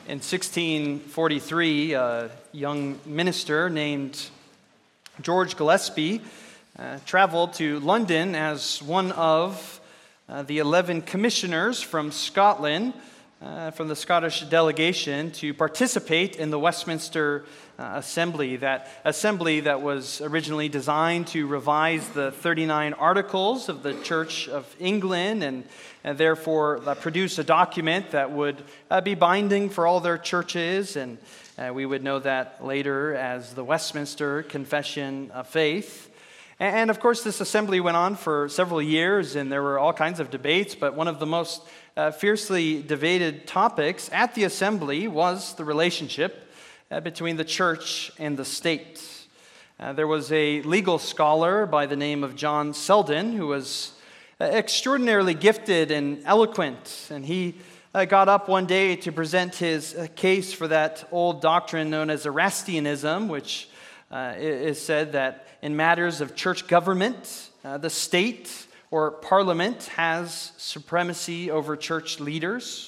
In 1643, a young minister named George Gillespie traveled to London as one of the 11 commissioners from Scotland, from the Scottish delegation, to participate in the Westminster Assembly. That assembly that was originally designed to revise the 39 Articles of the Church of England and therefore produce a document that would be binding for all their churches, and we would know that later as the Westminster Confession of Faith. And of course, this assembly went on for several years, and there were all kinds of debates, but one of the most fiercely debated topics at the assembly was the relationship between the church and the state. There was a legal scholar by the name of John Selden who was extraordinarily gifted and eloquent, and he got up one day to present his case for that old doctrine known as Erastianism, which is said that in matters of church government, the state or parliament has supremacy over church leaders.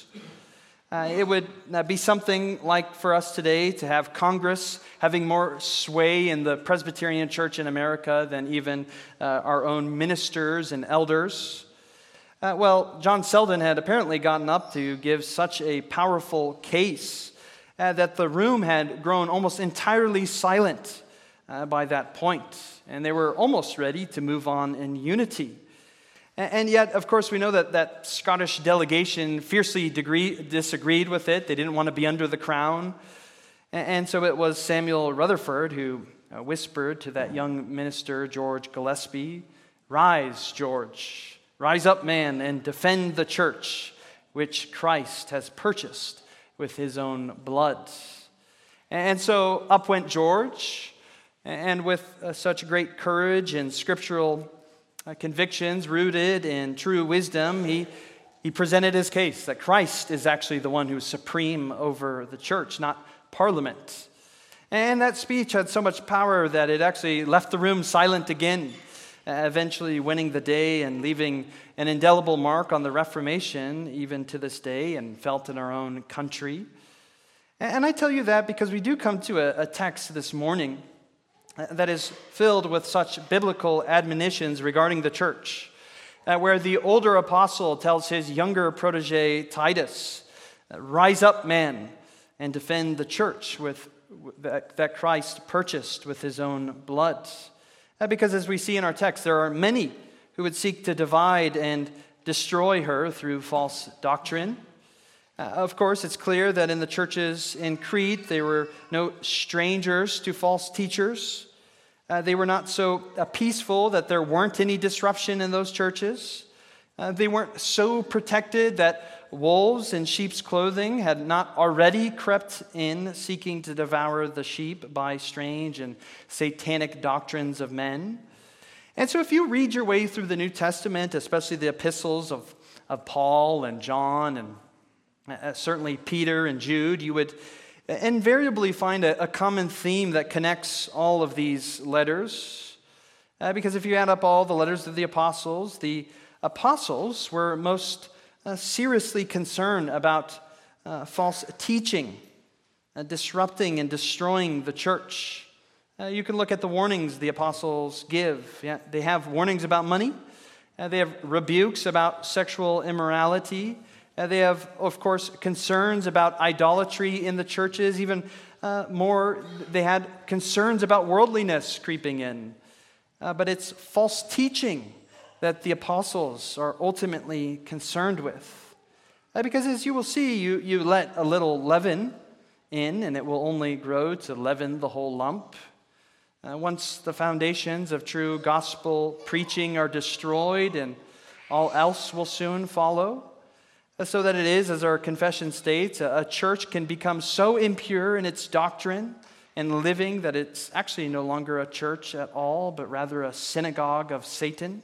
It would be something like for us today to have Congress having more sway in the Presbyterian Church in America than even our own ministers and elders. Well, John Selden had apparently gotten up to give such a powerful case that the room had grown almost entirely silent by that point, and they were almost ready to move on in unity. And yet, of course, we know that Scottish delegation fiercely disagreed with it. They didn't want to be under the crown. And so it was Samuel Rutherford who whispered to that young minister, George Gillespie, "Rise, George, rise up, man, and defend the church, which Christ has purchased with his own blood." And so up went George, and with such great courage and scriptural convictions rooted in true wisdom, he presented his case that Christ is actually the one who's supreme over the church, not Parliament. And that speech had so much power that it actually left the room silent again, eventually winning the day and leaving an indelible mark on the Reformation even to this day and felt in our own country. And I tell you that because we do come to a text this morning that is filled with such biblical admonitions regarding the church, where the older apostle tells his younger protege Titus, "Rise up, man, and defend the church that Christ purchased with his own blood." Because as we see in our text, there are many who would seek to divide and destroy her through false doctrine. Of course, it's clear that in the churches in Crete, they were no strangers to false teachers. They were not so peaceful that there weren't any disruption in those churches. They weren't so protected that wolves in sheep's clothing had not already crept in, seeking to devour the sheep by strange and satanic doctrines of men. And so if you read your way through the New Testament, especially the epistles of Paul and John and certainly Peter and Jude, you would invariably find a common theme that connects all of these letters. Because if you add up all the letters of the apostles were most seriously concerned about false teaching, disrupting and destroying the church. You can look at the warnings the apostles give. Yeah, they have warnings about money. They have rebukes about sexual immorality. They have, of course, concerns about idolatry in the churches. Even more, they had concerns about worldliness creeping in. But it's false teaching that the apostles are ultimately concerned with. Because as you will see, you let a little leaven in, and it will only grow to leaven the whole lump. Once the foundations of true gospel preaching are destroyed, and all else will soon follow. So that it is, as our confession states, a church can become so impure in its doctrine and living that it's actually no longer a church at all, but rather a synagogue of Satan.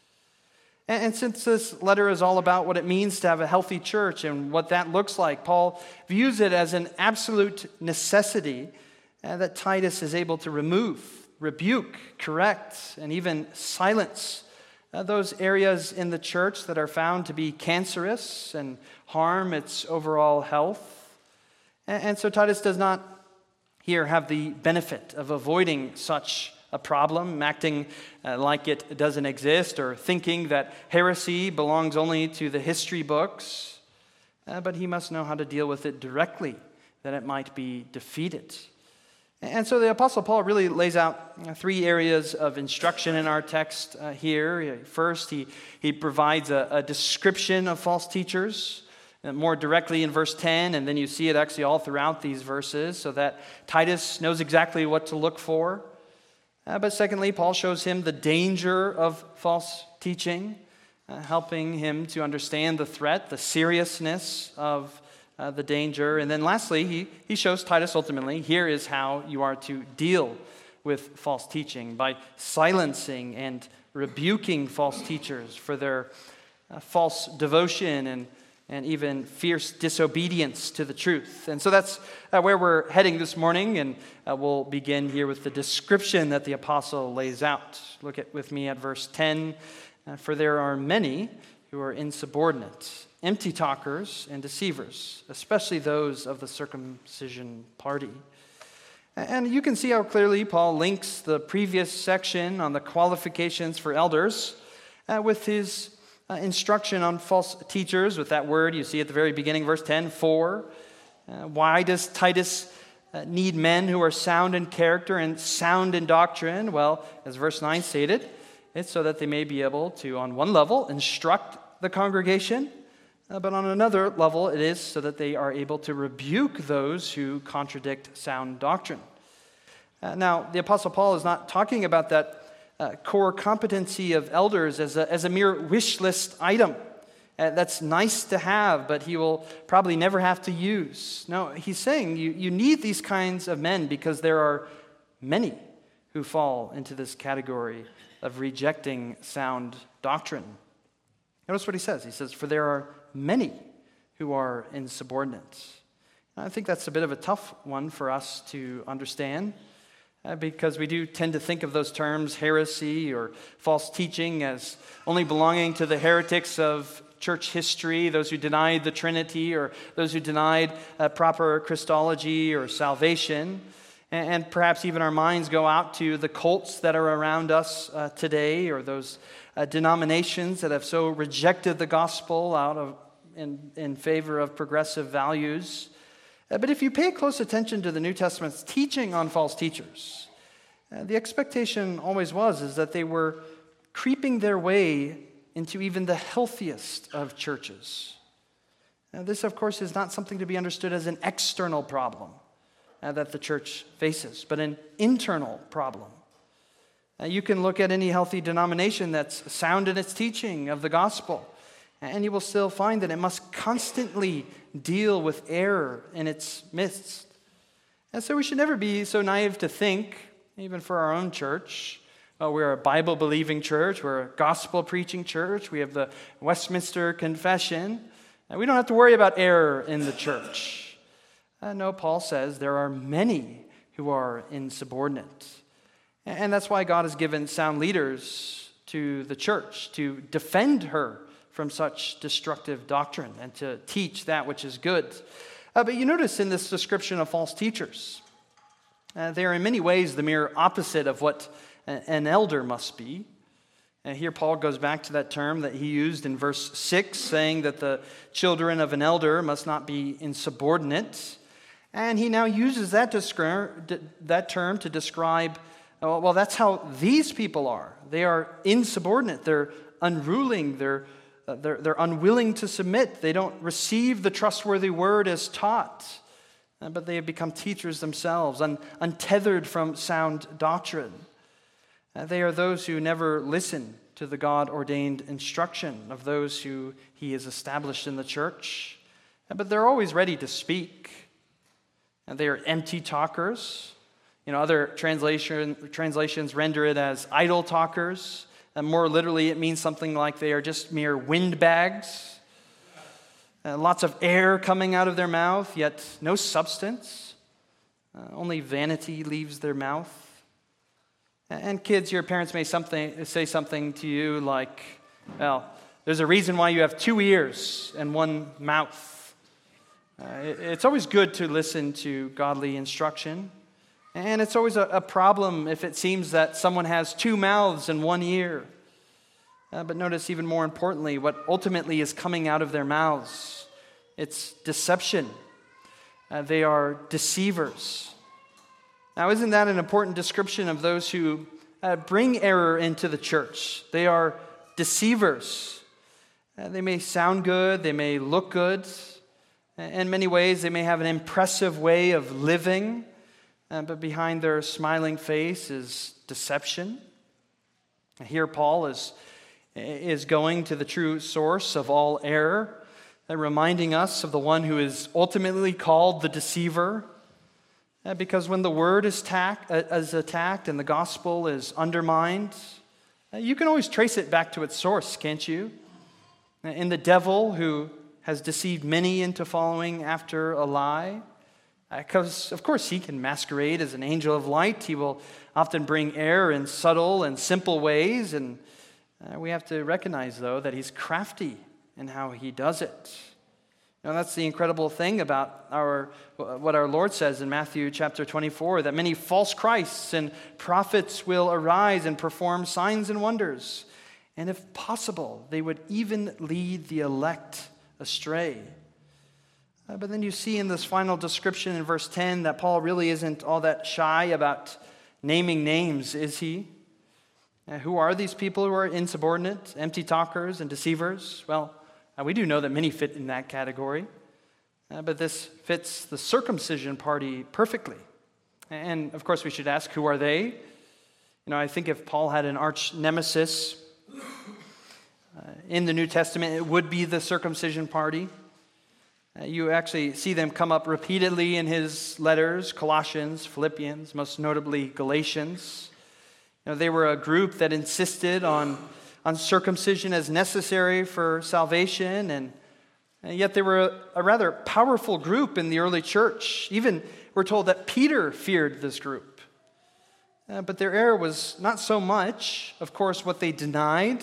And since this letter is all about what it means to have a healthy church and what that looks like, Paul views it as an absolute necessity that Titus is able to remove, rebuke, correct, and even silence those areas in the church that are found to be cancerous and harm its overall health. And so Titus does not here have the benefit of avoiding such a problem, acting like it doesn't exist, or thinking that heresy belongs only to the history books. But he must know how to deal with it directly, that it might be defeated. And so the Apostle Paul really lays out three areas of instruction in our text here. First, he provides a description of false teachers, more directly in verse 10, and then you see it actually all throughout these verses, so that Titus knows exactly what to look for. But secondly, Paul shows him the danger of false teaching, helping him to understand the threat, the seriousness of the danger. And then lastly, he shows Titus ultimately, here is how you are to deal with false teaching, by silencing and rebuking false teachers for their false devotion and even fierce disobedience to the truth. And so that's where we're heading this morning, and we'll begin here with the description that the apostle lays out. Look with me at verse 10. For there are many who are insubordinate, empty talkers and deceivers, especially those of the circumcision party. And you can see how clearly Paul links the previous section on the qualifications for elders with his instruction on false teachers, with that word you see at the very beginning, verse 10, for. Why does Titus need men who are sound in character and sound in doctrine? Well, as verse 9 stated, it's so that they may be able to, on one level, instruct the congregation, but on another level, it is so that they are able to rebuke those who contradict sound doctrine. Now, the Apostle Paul is not talking about that core competency of elders as a mere wish list item. That's nice to have, but he will probably never have to use. No, he's saying you need these kinds of men because there are many who fall into this category of rejecting sound doctrine. Notice what he says. He says, for there are many who are insubordinate. I think that's a bit of a tough one for us to understand. Because we do tend to think of those terms, heresy or false teaching, as only belonging to the heretics of church history, those who denied the Trinity or those who denied proper Christology or salvation. And perhaps even our minds go out to the cults that are around us today, or those denominations that have so rejected the gospel in favor of progressive values. But if you pay close attention to the New Testament's teaching on false teachers, the expectation always is that they were creeping their way into even the healthiest of churches. This, of course, is not something to be understood as an external problem that the church faces, but an internal problem. You can look at any healthy denomination that's sound in its teaching of the gospel, and you will still find that it must constantly deal with error in its midst. And so we should never be so naive to think, even for our own church, we're a Bible-believing church, we're a gospel-preaching church, we have the Westminster Confession, and we don't have to worry about error in the church. No, Paul says there are many who are insubordinate. And that's why God has given sound leaders to the church to defend her from such destructive doctrine and to teach that which is good. But you notice in this description of false teachers, they are in many ways the mere opposite of what an elder must be. And here Paul goes back to that term that he used in verse 6, saying that the children of an elder must not be insubordinate. And he now uses that term to describe, well, that's how these people are. They are insubordinate. They're unruling. They're unwilling to submit. They don't receive the trustworthy word as taught, but they have become teachers themselves, untethered from sound doctrine. They are those who never listen to the God-ordained instruction of those who he has established in the church, but they're always ready to speak. They are empty talkers. Other translations render it as idle talkers. And more literally, it means something like they are just mere windbags. Lots of air coming out of their mouth, yet no substance. Only vanity leaves their mouth. And kids, your parents may say something to you like, well, there's a reason why you have 2 ears and 1 mouth. It's always good to listen to godly instruction, and it's always a problem if it seems that someone has two mouths and one ear. But notice, even more importantly, what ultimately is coming out of their mouths. It's deception. They are deceivers. Now, isn't that an important description of those who bring error into the church? They are deceivers. They may sound good, they may look good. In many ways, they may have an impressive way of living, but behind their smiling face is deception. Here Paul is going to the true source of all error, reminding us of the one who is ultimately called the deceiver. Because when the word is attacked and the gospel is undermined, you can always trace it back to its source, can't you? In the devil who has deceived many into following after a lie. Because, of course, he can masquerade as an angel of light. He will often bring error in subtle and simple ways. And we have to recognize, though, that he's crafty in how he does it. Now, that's the incredible thing about what our Lord says in Matthew chapter 24, that many false Christs and prophets will arise and perform signs and wonders. And if possible, they would even lead the elect astray. But then you see in this final description in verse 10 that Paul really isn't all that shy about naming names, is he? Who are these people who are insubordinate, empty talkers, and deceivers? Well, we do know that many fit in that category, but this fits the circumcision party perfectly. And of course, we should ask, who are they? I think if Paul had an arch nemesis in the New Testament, it would be the circumcision party. You actually see them come up repeatedly in his letters, Colossians, Philippians, most notably Galatians. They were a group that insisted on circumcision as necessary for salvation, and yet they were a rather powerful group in the early church. Even we're told that Peter feared this group. But their error was not so much, of course, what they denied,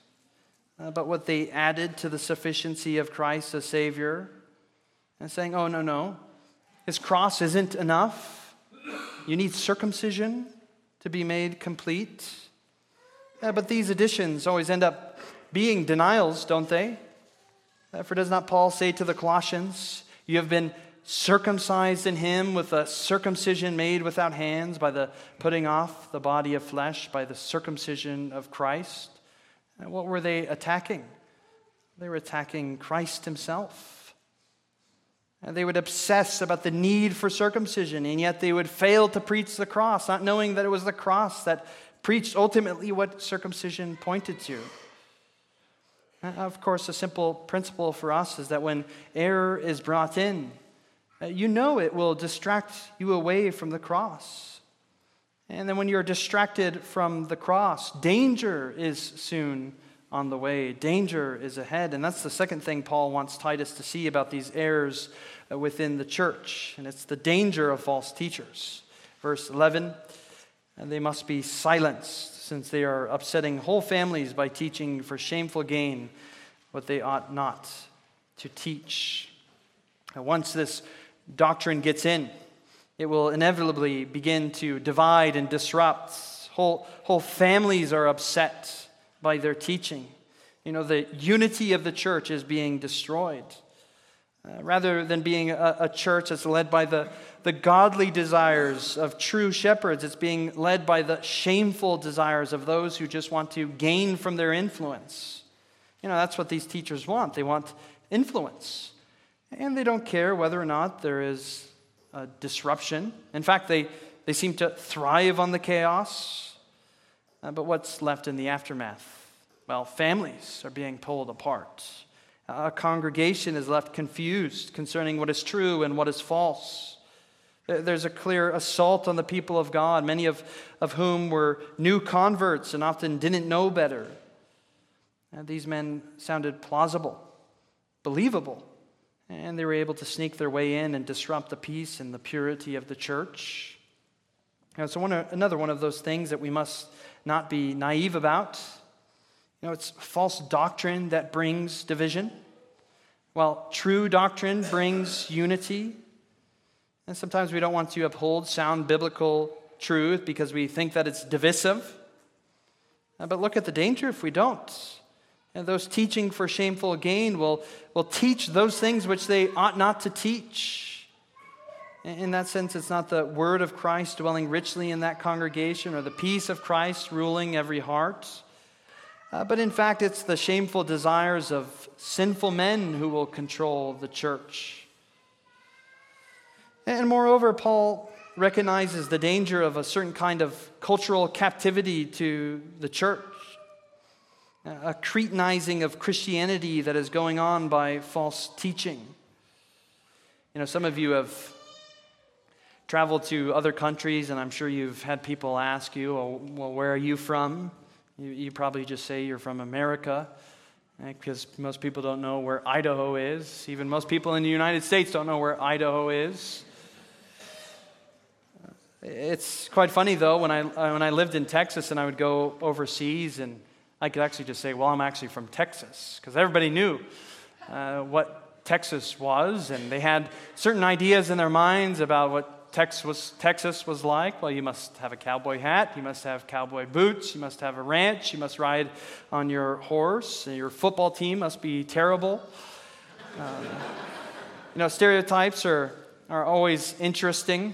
but what they added to the sufficiency of Christ as Savior, and saying, oh, no, his cross isn't enough. You need circumcision to be made complete. But these additions always end up being denials, don't they? For does not Paul say to the Colossians, you have been circumcised in him with a circumcision made without hands, by the putting off the body of flesh, by the circumcision of Christ? And what were they attacking? They were attacking Christ himself. And they would obsess about the need for circumcision, and yet they would fail to preach the cross, not knowing that it was the cross that preached ultimately what circumcision pointed to. Of course, a simple principle for us is that when error is brought in, it will distract you away from the cross. And then when you're distracted from the cross, danger is soon on the way. Danger is ahead. And that's the second thing Paul wants Titus to see about these errors within the church. And it's the danger of false teachers. Verse 11, and they must be silenced, since they are upsetting whole families by teaching for shameful gain what they ought not to teach. And once this doctrine gets in, it will inevitably begin to divide and disrupt. Whole families are upset by their teaching. The unity of the church is being destroyed. Rather than being a church that's led by the godly desires of true shepherds, it's being led by the shameful desires of those who just want to gain from their influence. That's what these teachers want. They want influence. And they don't care whether or not there is a disruption. In fact, they seem to thrive on the chaos. But what's left in the aftermath? Well, families are being pulled apart. A congregation is left confused concerning what is true and what is false. There's a clear assault on the people of God, many of whom were new converts and often didn't know better. And these men sounded plausible, believable, and they were able to sneak their way in and disrupt the peace and the purity of the church. So another one of those things that we must not be naive about. It's false doctrine that brings division. while true doctrine brings unity. And sometimes we don't want to uphold sound biblical truth because we think that it's divisive. But look at the danger if we don't. And those teaching for shameful gain will teach those things which they ought not to teach. In that sense, it's not the word of Christ dwelling richly in that congregation or the peace of Christ ruling every heart. But in fact, it's the shameful desires of sinful men who will control the church. And moreover, Paul recognizes the danger of a certain kind of cultural captivity to the church, a Cretanizing of Christianity that is going on by false teaching. You know, some of you have traveled to other countries, and I'm sure you've had people ask you, well, where are you from? You probably just say you're from America, because most people don't know where Idaho is. Even most people in the United States don't know where Idaho is. It's quite funny, though, when I lived in Texas and I would go overseas, and I could actually just say, well, I'm actually from Texas, because everybody knew what Texas was, and they had certain ideas in their minds about what Texas was like. Well, you must have a cowboy hat, you must have cowboy boots, you must have a ranch, you must ride on your horse, and your football team must be terrible. Stereotypes are always interesting.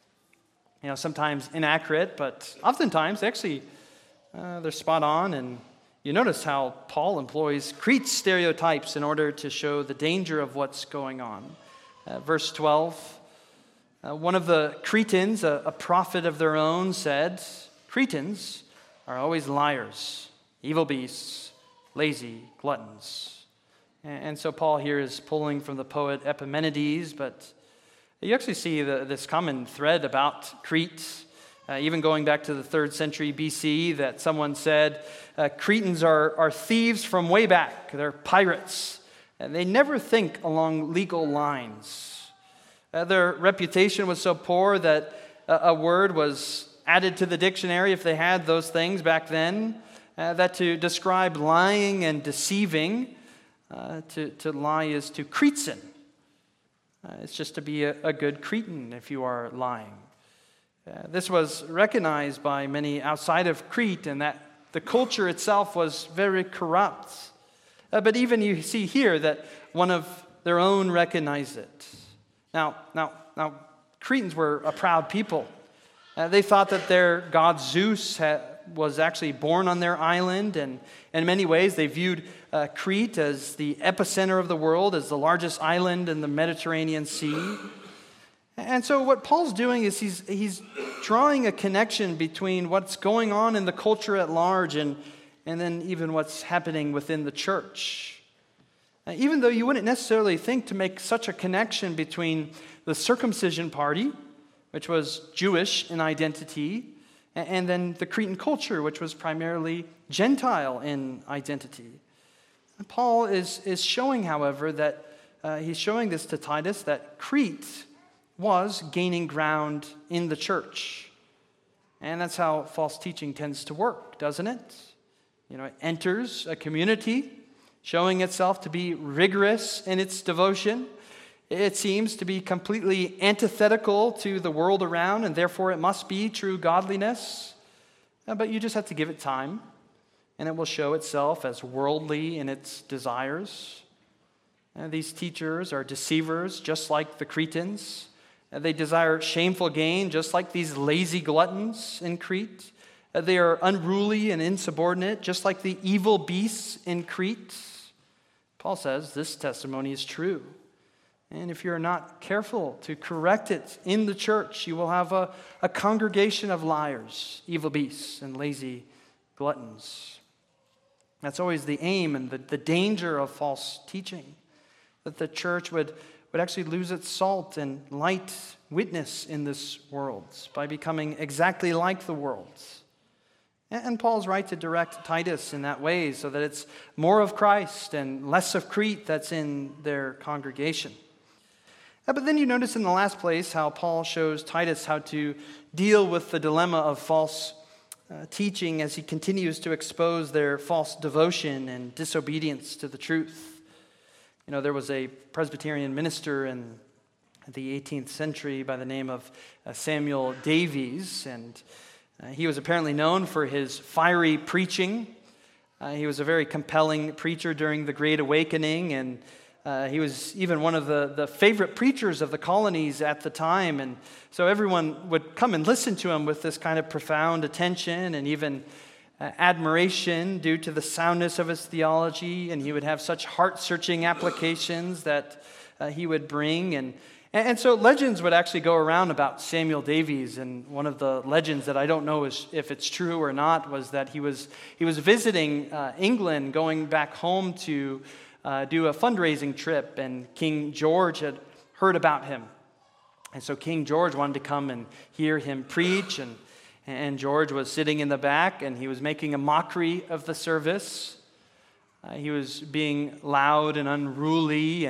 Sometimes inaccurate, but oftentimes, actually, they're spot on. And you notice how Paul employs Crete stereotypes in order to show the danger of what's going on. Verse 12, one of the Cretans, a prophet of their own, said, "Cretans are always liars, evil beasts, lazy gluttons." And so Paul here is pulling from the poet Epimenides, but you actually see this common thread about Crete, even going back to the 3rd century BC, that someone said, Cretans are thieves from way back. They're pirates. And they never think along legal lines. Their reputation was so poor that a word was added to the dictionary, if they had those things back then, that to describe lying and deceiving, to lie is to Cretesin. It's just to be a good Cretan if you are lying. This was recognized by many outside of Crete, and that the culture itself was very corrupt. But even you see here that one of their own recognized it. Now, Cretans were a proud people. They thought that their god Zeus was actually born on their island, and in many ways they viewed Crete as the epicenter of the world, as the largest island in the Mediterranean Sea. And so what Paul's doing is he's drawing a connection between what's going on in the culture at large and then even what's happening within the church. Even though you wouldn't necessarily think to make such a connection between the circumcision party, which was Jewish in identity, and then the Cretan culture, which was primarily Gentile in identity. And Paul is showing, however, that he's showing this to Titus, that Crete was gaining ground in the church. And that's how false teaching tends to work, doesn't it? It enters a community, showing itself to be rigorous in its devotion. It seems to be completely antithetical to the world around, and therefore it must be true godliness. But you just have to give it time, and it will show itself as worldly in its desires. These teachers are deceivers, just like the Cretans. They desire shameful gain, just like these lazy gluttons in Crete. They are unruly and insubordinate, just like the evil beasts in Crete. Paul says this testimony is true. And if you're not careful to correct it in the church, you will have a congregation of liars, evil beasts, and lazy gluttons. That's always the aim and the danger of false teaching, that the church would actually lose its salt and light witness in this world by becoming exactly like the world. And Paul's right to direct Titus in that way so that it's more of Christ and less of Crete that's in their congregation. But then you notice in the last place how Paul shows Titus how to deal with the dilemma of false teaching as he continues to expose their false devotion and disobedience to the truth. There was a Presbyterian minister in the 18th century by the name of Samuel Davies, and he was apparently known for his fiery preaching. He was a very compelling preacher during the Great Awakening, and he was even one of the favorite preachers of the colonies at the time. And so everyone would come and listen to him with this kind of profound attention and even admiration due to the soundness of his theology. And he would have such heart-searching applications that he would bring. And so legends would actually go around about Samuel Davies, and one of the legends that I don't know if it's true or not was that he was visiting England, going back home to do a fundraising trip, and King George had heard about him. And so King George wanted to come and hear him preach, and George was sitting in the back, and he was making a mockery of the service. He was being loud and unruly,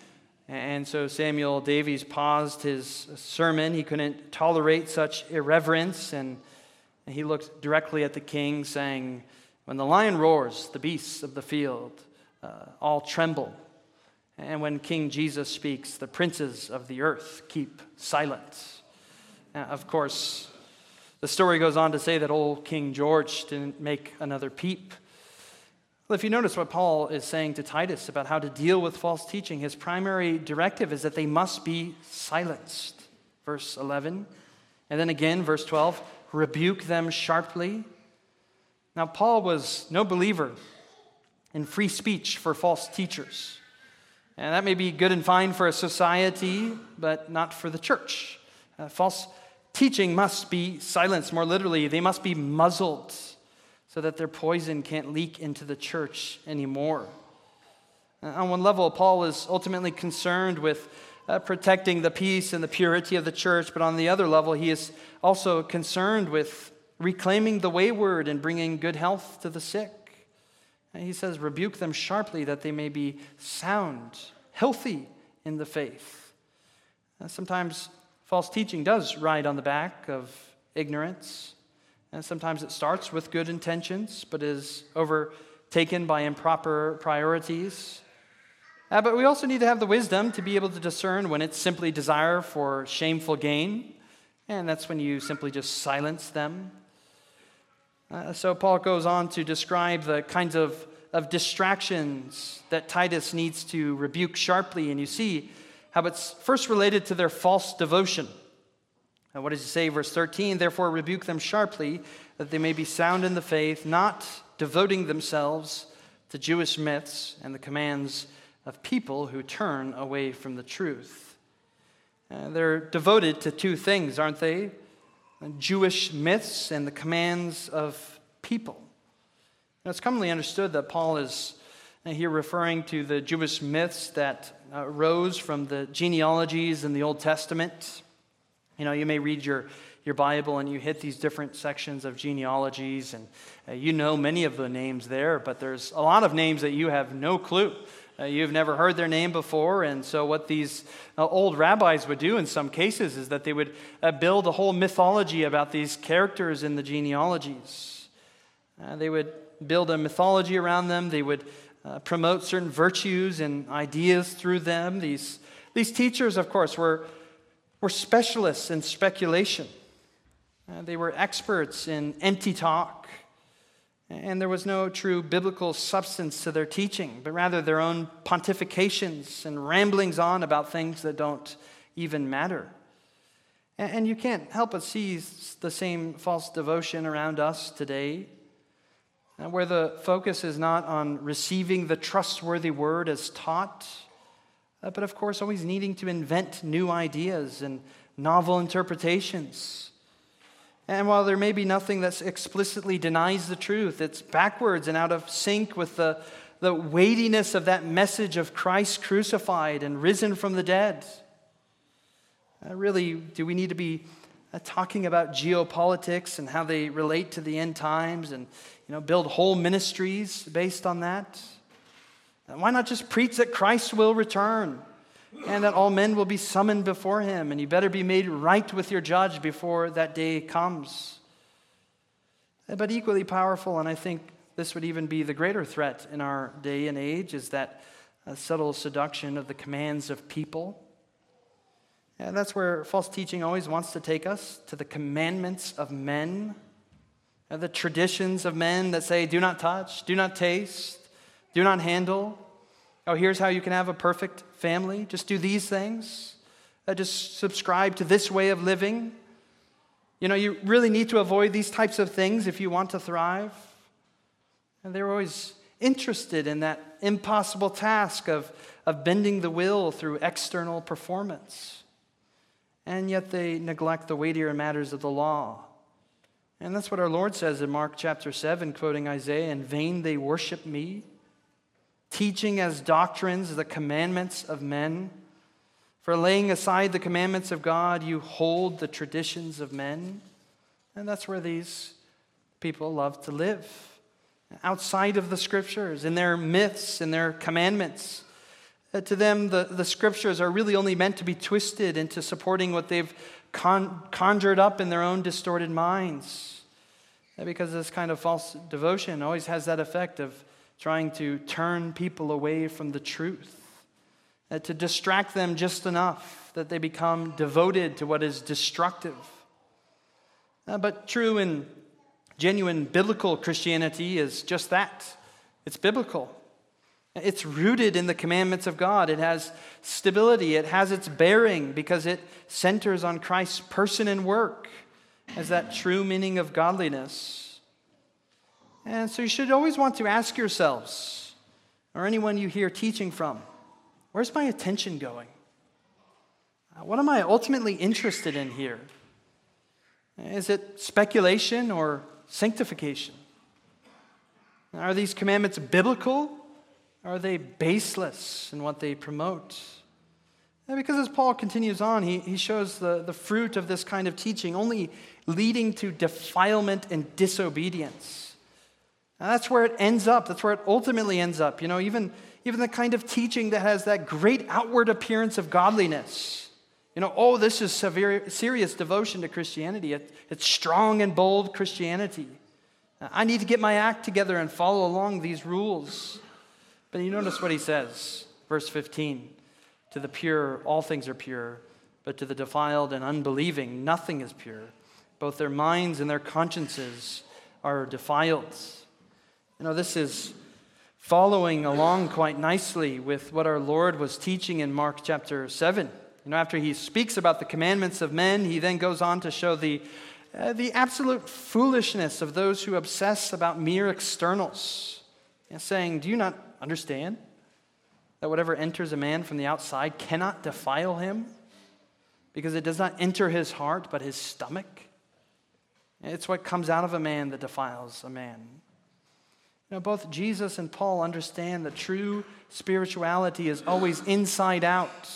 and so Samuel Davies paused his sermon. He couldn't tolerate such irreverence, and he looked directly at the king, saying, "When the lion roars, the beasts of the field all tremble. And when King Jesus speaks, the princes of the earth keep silent." Of course, the story goes on to say that old King George didn't make another peep. Well, if you notice what Paul is saying to Titus about how to deal with false teaching, his primary directive is that they must be silenced. Verse 11. And then again, verse 12, rebuke them sharply. Now, Paul was no believer in free speech for false teachers. And that may be good and fine for a society, but not for the church. False teaching must be silenced. More literally, they must be muzzled, so that their poison can't leak into the church anymore. On one level, Paul is ultimately concerned with protecting the peace and the purity of the church, but on the other level, he is also concerned with reclaiming the wayward and bringing good health to the sick. And he says, rebuke them sharply that they may be sound, healthy in the faith. Sometimes false teaching does ride on the back of ignorance. And sometimes it starts with good intentions, but is overtaken by improper priorities. But we also need to have the wisdom to be able to discern when it's simply desire for shameful gain, and that's when you simply just silence them. So Paul goes on to describe the kinds of distractions that Titus needs to rebuke sharply, and you see how it's first related to their false devotion. And what does he say? Verse 13, therefore rebuke them sharply, that they may be sound in the faith, not devoting themselves to Jewish myths and the commands of people who turn away from the truth. They're devoted to two things, aren't they? Jewish myths and the commands of people. Now, it's commonly understood that Paul is here referring to the Jewish myths that arose from the genealogies in the Old Testament. You may read your Bible and you hit these different sections of genealogies, and you know many of the names there, but there's a lot of names that you have no clue. You've never heard their name before, and so what these old rabbis would do in some cases is that they would build a whole mythology about these characters in the genealogies. They would build a mythology around them. They would promote certain virtues and ideas through them. These teachers, of course, were specialists in speculation. They were experts in empty talk. And there was no true biblical substance to their teaching, but rather their own pontifications and ramblings on about things that don't even matter. And you can't help but see the same false devotion around us today, where the focus is not on receiving the trustworthy word as taught, but of course always needing to invent new ideas and novel interpretations. And while there may be nothing that explicitly denies the truth, it's backwards and out of sync with the weightiness of that message of Christ crucified and risen from the dead. Really, do we need to be talking about geopolitics and how they relate to the end times and build whole ministries based on that? Why not just preach that Christ will return and that all men will be summoned before him, and you better be made right with your judge before that day comes? But equally powerful, and I think this would even be the greater threat in our day and age, is that a subtle seduction of the commands of people. And that's where false teaching always wants to take us, to the commandments of men, the traditions of men that say, do not touch, do not taste, do not handle. Oh, here's how you can have a perfect family. Just do these things. Just subscribe to this way of living. You really need to avoid these types of things if you want to thrive. And they're always interested in that impossible task of bending the will through external performance. And yet they neglect the weightier matters of the law. And that's what our Lord says in Mark chapter 7, quoting Isaiah, "In vain they worship me, teaching as doctrines the commandments of men. For laying aside the commandments of God, you hold the traditions of men." And that's where these people love to live, outside of the Scriptures, in their myths, in their commandments. To them, the Scriptures are really only meant to be twisted into supporting what they've conjured up in their own distorted minds. Because this kind of false devotion always has that effect of trying to turn people away from the truth, to distract them just enough that they become devoted to what is destructive. But true and genuine biblical Christianity is just that. It's biblical. It's rooted in the commandments of God. It has stability. It has its bearing because it centers on Christ's person and work as that true meaning of godliness. And so you should always want to ask yourselves, or anyone you hear teaching from, where's my attention going? What am I ultimately interested in here? Is it speculation or sanctification? Are these commandments biblical? Are they baseless in what they promote? And because as Paul continues on, he shows the fruit of this kind of teaching only leading to defilement and disobedience. And that's where it ends up. That's where it ultimately ends up. Even the kind of teaching that has that great outward appearance of godliness. This is serious devotion to Christianity. It's strong and bold Christianity. I need to get my act together and follow along these rules. But you notice what he says, verse 15. To the pure, all things are pure, but to the defiled and unbelieving, nothing is pure. Both their minds and their consciences are defiled. This is following along quite nicely with what our Lord was teaching in Mark chapter 7. After he speaks about the commandments of men, he then goes on to show the absolute foolishness of those who obsess about mere externals, saying, do you not understand that whatever enters a man from the outside cannot defile him because it does not enter his heart but his stomach? It's what comes out of a man that defiles a man. Both Jesus and Paul understand that true spirituality is always inside out.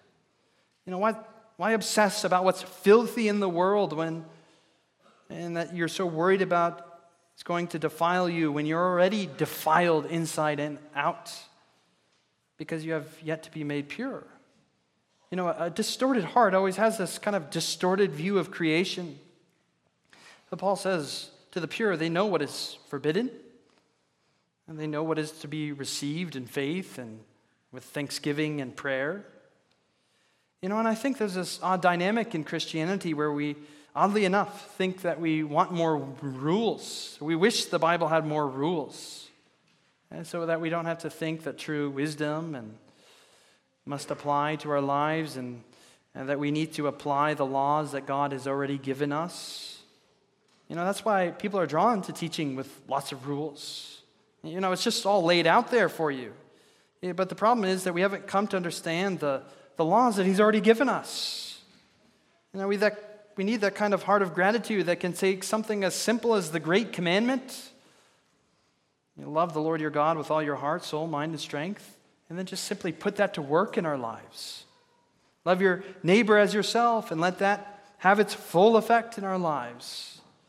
Why obsess about what's filthy in the world and that you're so worried about it's going to defile you when you're already defiled inside and out because you have yet to be made pure? A distorted heart always has this kind of distorted view of creation. But Paul says to the pure, they know what is forbidden, and they know what is to be received in faith and with thanksgiving and prayer. And I think there's this odd dynamic in Christianity where we, oddly enough, think that we want more rules. We wish the Bible had more rules, and so that we don't have to think that true wisdom and must apply to our lives and that we need to apply the laws that God has already given us. That's why people are drawn to teaching with lots of rules. It's just all laid out there for you. But the problem is that we haven't come to understand the laws that he's already given us. We need that kind of heart of gratitude that can take something as simple as the great commandment. Love the Lord your God with all your heart, soul, mind, and strength. And then just simply put that to work in our lives. Love your neighbor as yourself and let that have its full effect in our lives.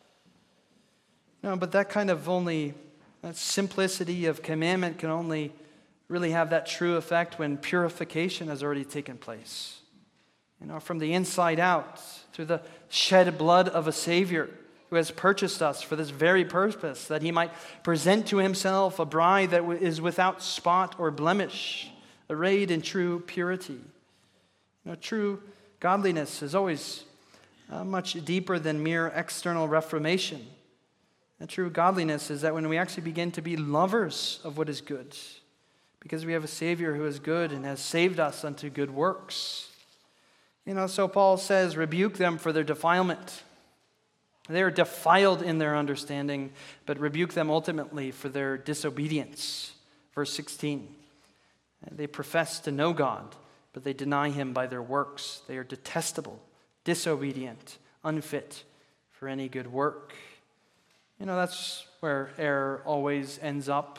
But that kind of that simplicity of commandment can only really have that true effect when purification has already taken place. From the inside out, through the shed blood of a Savior who has purchased us for this very purpose, that he might present to himself a bride that is without spot or blemish, arrayed in true purity. True godliness is always much deeper than mere external reformation. And true godliness is that when we actually begin to be lovers of what is good, because we have a Savior who is good and has saved us unto good works. So Paul says, rebuke them for their defilement. They are defiled in their understanding, but rebuke them ultimately for their disobedience. Verse 16. They profess to know God, but they deny him by their works. They are detestable, disobedient, unfit for any good work. That's where error always ends up.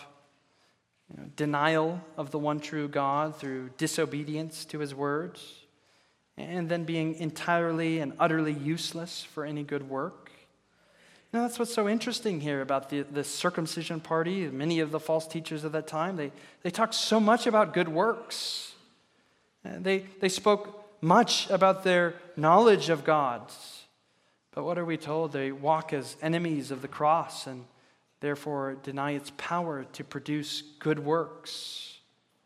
Denial of the one true God through disobedience to his words, and then being entirely and utterly useless for any good work. That's what's so interesting here about the circumcision party. Many of the false teachers of that time, they talked so much about good works. They spoke much about their knowledge of God. But what are we told? They walk as enemies of the cross and therefore deny its power to produce good works.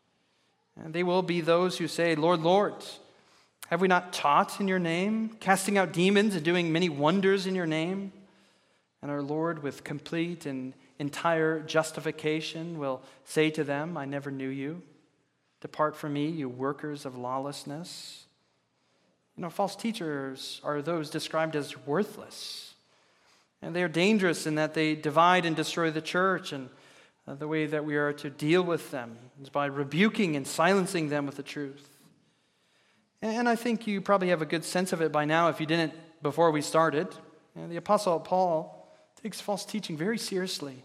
And they will be those who say, Lord, Lord, have we not taught in your name, casting out demons and doing many wonders in your name? And our Lord, with complete and entire justification, will say to them, I never knew you. Depart from me, you workers of lawlessness. False teachers are those described as worthless. And they are dangerous in that they divide and destroy the church. And the way that we are to deal with them is by rebuking and silencing them with the truth. And I think you probably have a good sense of it by now if you didn't before we started. The Apostle Paul takes false teaching very seriously.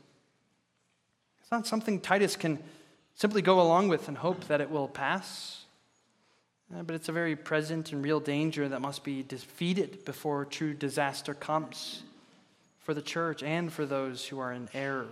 It's not something Titus can simply go along with and hope that it will pass. But it's a very present and real danger that must be defeated before true disaster comes for the church and for those who are in error.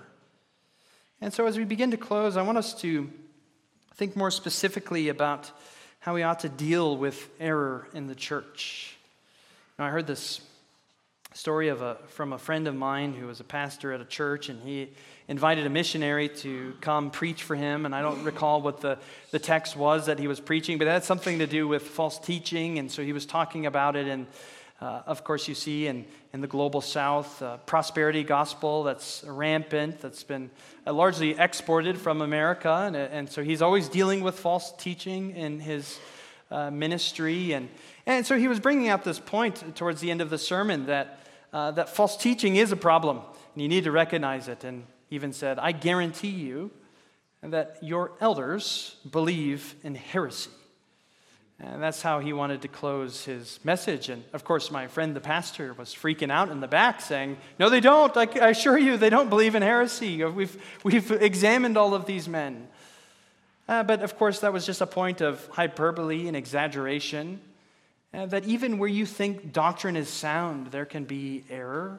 And so as we begin to close, I want us to think more specifically about how we ought to deal with error in the church. I heard this story from a friend of mine who was a pastor at a church, and he invited a missionary to come preach for him. And I don't recall what the text was that he was preaching, but that had something to do with false teaching. And so he was talking about it. And of course, you see in the global south, prosperity gospel that's rampant, that's been largely exported from America. And so he's always dealing with false teaching in his ministry. And so he was bringing out this point towards the end of the sermon that false teaching is a problem, and you need to recognize it. And even said, I guarantee you that your elders believe in heresy. And that's how he wanted to close his message. And of course, my friend, the pastor, was freaking out in the back saying, no, they don't. I assure you, they don't believe in heresy. We've examined all of these men. But of course, that was just a point of hyperbole and exaggeration. That even where you think doctrine is sound, there can be error.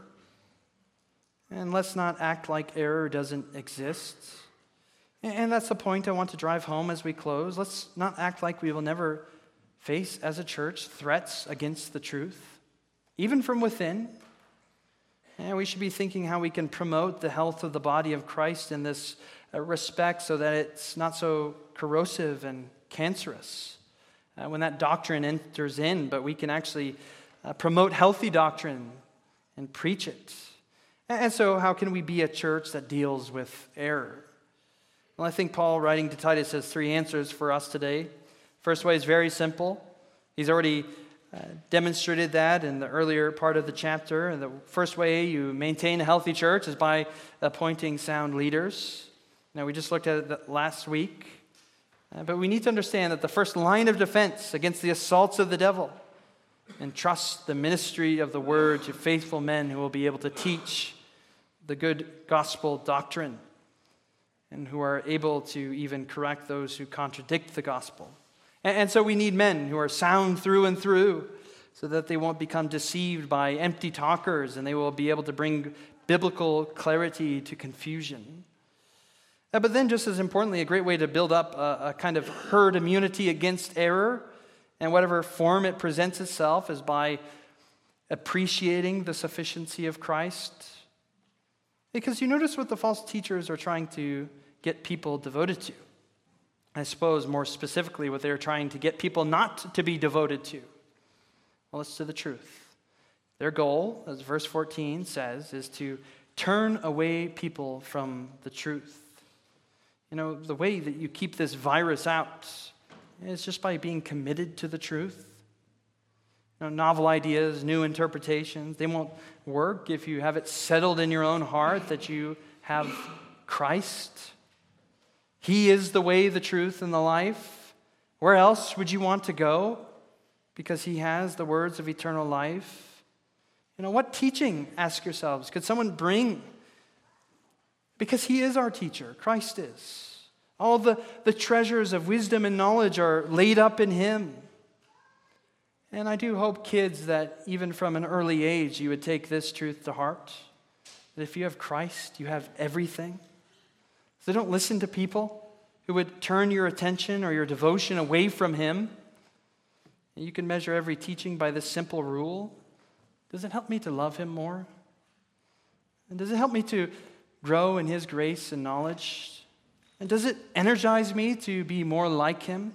And let's not act like error doesn't exist. And that's the point I want to drive home as we close. Let's not act like we will never face, as a church, threats against the truth, even from within. And we should be thinking how we can promote the health of the body of Christ in this respect so that it's not so corrosive and cancerous when that doctrine enters in, but we can actually promote healthy doctrine and preach it. And so how can we be a church that deals with error? Well, I think Paul, writing to Titus, has three answers for us today. First way is very simple. He's already demonstrated that in the earlier part of the chapter. And the first way you maintain a healthy church is by appointing sound leaders. Now, we just looked at it last week. But we need to understand that the first line of defense against the assaults of the devil entrusts the ministry of the word to faithful men who will be able to teach the good gospel doctrine and who are able to even correct those who contradict the gospel. And so we need men who are sound through and through so that they won't become deceived by empty talkers and they will be able to bring biblical clarity to confusion. But then, just as importantly, a great way to build up a kind of herd immunity against error and whatever form it presents itself is by appreciating the sufficiency of Christ. Because you notice what the false teachers are trying to get people devoted to. I suppose more specifically what they're trying to get people not to be devoted to. Well, it's to the truth. Their goal, as verse 14 says, is to turn away people from the truth. You know, the way that you keep this virus out is just by being committed to the truth. You know, novel ideas, new interpretations, they won't work if you have it settled in your own heart that you have Christ. He is the way, the truth, and the life. Where else would you want to go? Because he has the words of eternal life. You know, what teaching, ask yourselves, could someone bring? Because he is our teacher, Christ is. All the treasures of wisdom and knowledge are laid up in him. And I do hope, kids, that even from an early age you would take this truth to heart. That if you have Christ, you have everything. So don't listen to people who would turn your attention or your devotion away from him. You can measure every teaching by this simple rule. Does it help me to love him more? And does it help me to grow in his grace and knowledge? And does it energize me to be more like him?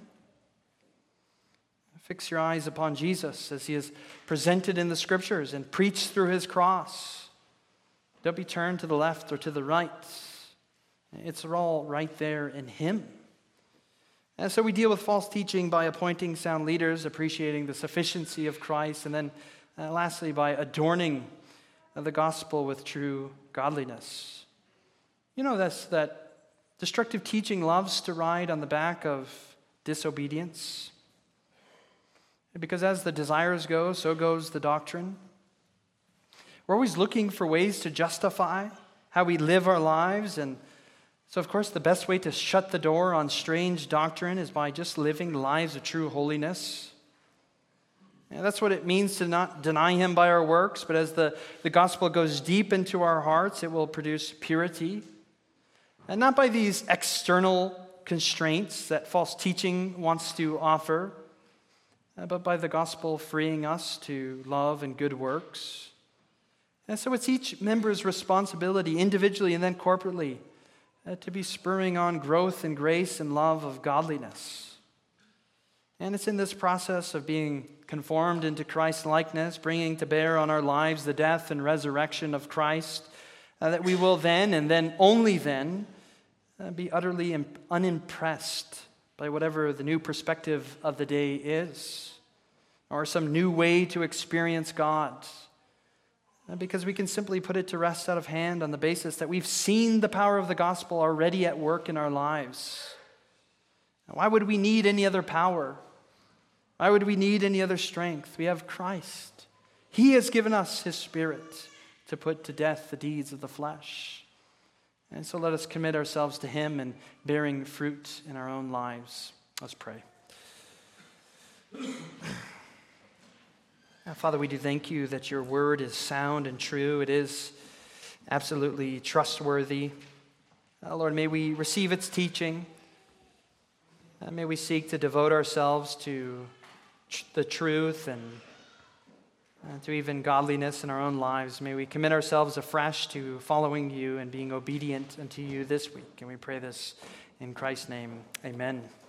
Fix your eyes upon Jesus as he is presented in the scriptures and preached through his cross. Don't be turned to the left or to the right. It's all right there in him. And so we deal with false teaching by appointing sound leaders, appreciating the sufficiency of Christ, and then lastly by adorning the gospel with true godliness. You know that destructive teaching loves to ride on the back of disobedience. Because as the desires go, so goes the doctrine. We're always looking for ways to justify how we live our lives. And so, of course, the best way to shut the door on strange doctrine is by just living lives of true holiness. And that's what it means to not deny him by our works, but as the gospel goes deep into our hearts, it will produce purity. And not by these external constraints that false teaching wants to offer, but by the gospel freeing us to love and good works. And so it's each member's responsibility, individually and then corporately, to be spurring on growth in grace and love of godliness. And it's in this process of being conformed into Christ's likeness, bringing to bear on our lives the death and resurrection of Christ, that we will then, and then only then, be utterly unimpressed by whatever the new perspective of the day is, or some new way to experience God. Because we can simply put it to rest out of hand on the basis that we've seen the power of the gospel already at work in our lives. Why would we need any other power? Why would we need any other strength? We have Christ. He has given us his Spirit to put to death the deeds of the flesh. And so let us commit ourselves to him and bearing fruit in our own lives. Let's pray. Father, we do thank you that your word is sound and true. It is absolutely trustworthy. Lord, may we receive its teaching. May we seek to devote ourselves to the truth and to even godliness in our own lives. May we commit ourselves afresh to following you and being obedient unto you this week. And we pray this in Christ's name. Amen.